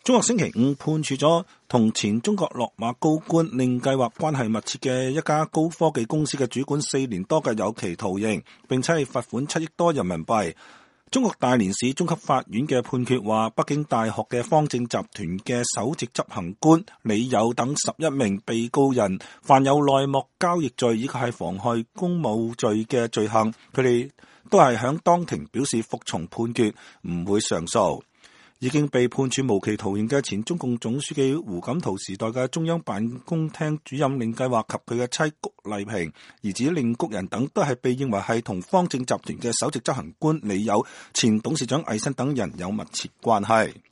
中國星期五判處咗同前中國落馬高官令計劃關係密切嘅一家高科技公司嘅主管4年多嘅有期徒刑，並且係罰款7億多人民幣。中國大連市中級法院嘅判決話，北京大學嘅方正集團嘅首席執行官李有等11名被告人犯有內幕交易罪以及係妨害公務罪嘅罪行，佢哋都係響當庭表示服從判決，唔會上訴。已經被判處無期徒刑嘅前中共總書記胡錦濤時代嘅中央辦公廳主任令計劃及佢嘅妻谷麗萍、兒子令谷仁等都係被認為係同方正集團嘅首席執行官李有、前董事長魏新等人有密切關係。